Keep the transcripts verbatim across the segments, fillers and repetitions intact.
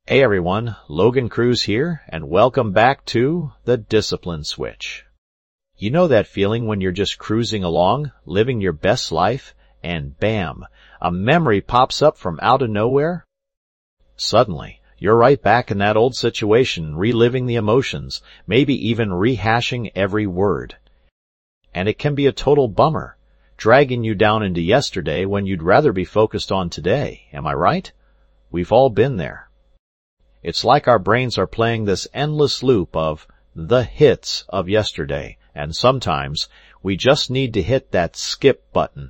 Hey everyone, Logan Cruz here, and welcome back to The Discipline Switch. You know that feeling when you're just cruising along, living your best life, and bam, a memory pops up from out of nowhere? Suddenly, you're right back in that old situation, reliving the emotions, maybe even rehashing every word. And it can be a total bummer, dragging you down into yesterday when you'd rather be focused on today, am I right? We've all been there. It's like our brains are playing this endless loop of the hits of yesterday, and sometimes we just need to hit that skip button.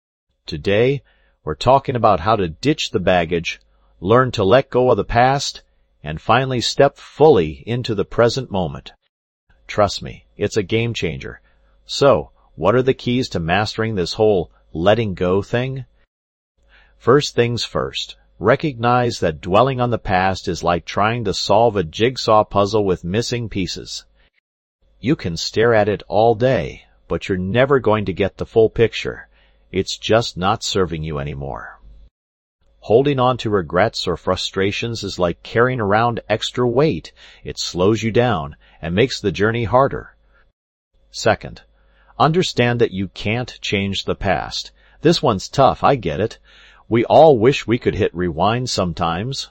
Today, we're talking about how to ditch the baggage, learn to let go of the past, and finally step fully into the present moment. Trust me, it's a game changer. So, what are the keys to mastering this whole letting go thing? First things first. Recognize that dwelling on the past is like trying to solve a jigsaw puzzle with missing pieces. You can stare at it all day, but you're never going to get the full picture. It's just not serving you anymore. Holding on to regrets or frustrations is like carrying around extra weight. It slows you down and makes the journey harder. Second, understand that you can't change the past. This one's tough, I get it. We all wish we could hit rewind sometimes.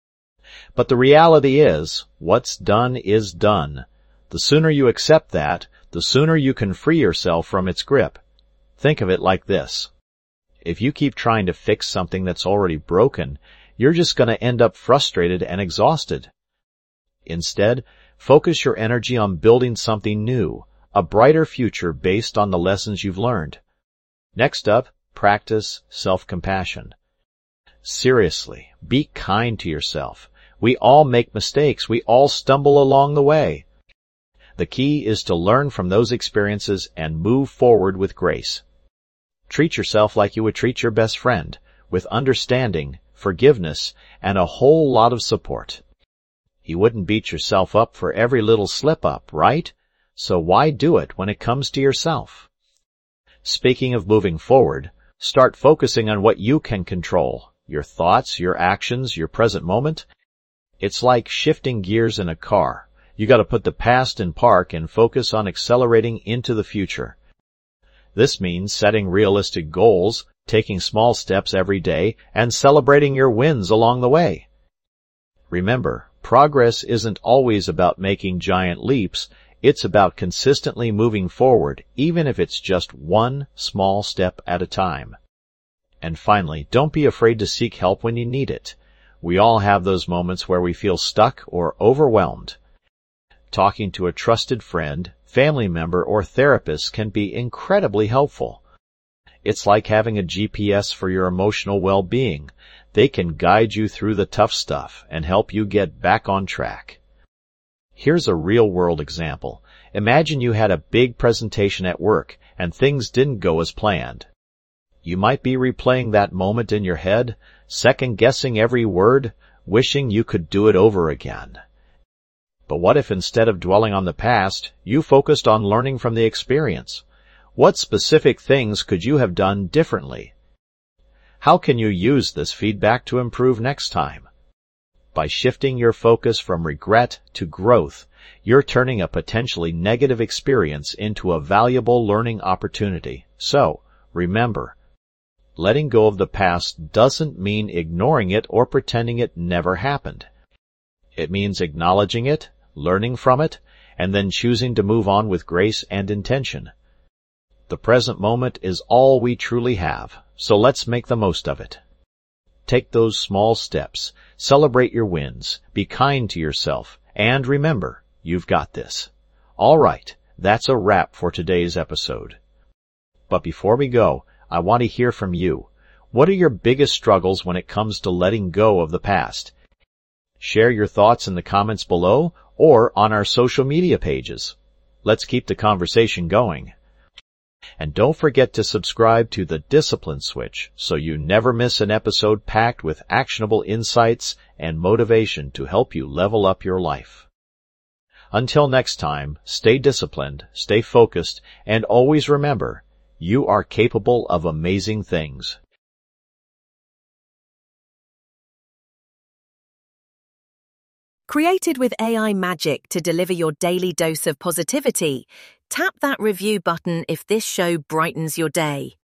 But the reality is, what's done is done. The sooner you accept that, the sooner you can free yourself from its grip. Think of it like this. If you keep trying to fix something that's already broken, you're just going to end up frustrated and exhausted. Instead, focus your energy on building something new, a brighter future based on the lessons you've learned. Next up, practice self-compassion. Seriously, be kind to yourself. We all make mistakes. We all stumble along the way. The key is to learn from those experiences and move forward with grace. Treat yourself like you would treat your best friend, with understanding, forgiveness, and a whole lot of support. You wouldn't beat yourself up for every little slip-up, right? So why do it when it comes to yourself? Speaking of moving forward, start focusing on what you can control, your thoughts, your actions, your present moment. It's like shifting gears in a car. You got to put the past in park and focus on accelerating into the future. This means setting realistic goals, taking small steps every day, and celebrating your wins along the way. Remember, progress isn't always about making giant leaps. It's about consistently moving forward, even if it's just one small step at a time. And finally, don't be afraid to seek help when you need it. We all have those moments where we feel stuck or overwhelmed. Talking to a trusted friend, family member, or therapist can be incredibly helpful. It's like having a G P S for your emotional well-being. They can guide you through the tough stuff and help you get back on track. Here's a real-world example. Imagine you had a big presentation at work and things didn't go as planned. You might be replaying that moment in your head, second-guessing every word, wishing you could do it over again. But what if instead of dwelling on the past, you focused on learning from the experience? What specific things could you have done differently? How can you use this feedback to improve next time? By shifting your focus from regret to growth, you're turning a potentially negative experience into a valuable learning opportunity. So, remember, letting go of the past doesn't mean ignoring it or pretending it never happened. It means acknowledging it, learning from it, and then choosing to move on with grace and intention. The present moment is all we truly have, so let's make the most of it. Take those small steps, celebrate your wins, be kind to yourself, and remember, you've got this. All right, that's a wrap for today's episode. But before we go, I want to hear from you. What are your biggest struggles when it comes to letting go of the past? Share your thoughts in the comments below or on our social media pages. Let's keep the conversation going. And don't forget to subscribe to The Discipline Switch so you never miss an episode packed with actionable insights and motivation to help you level up your life. Until next time, stay disciplined, stay focused, and always remember, you are capable of amazing things. Created with A I magic to deliver your daily dose of positivity, tap that review button if this show brightens your day.